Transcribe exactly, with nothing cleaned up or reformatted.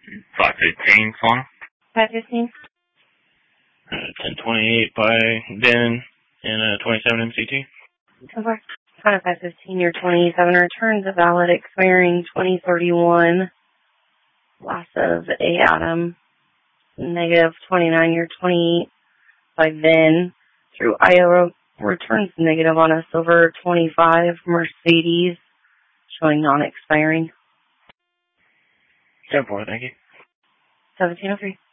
five fifteen, Swan. five fifteen. Uh, ten twenty-eight by Ben and uh, twenty-seven M C T. Okay. Kind of five fifteen, your twenty-seven returns a valid expiring twenty thirty-one. Loss of A Adam. Negative twenty-nine, your twenty-eight by Ben. Through Iowa returns negative on a silver twenty-five Mercedes, showing non-expiring. ten four, thank you. seventeen oh three.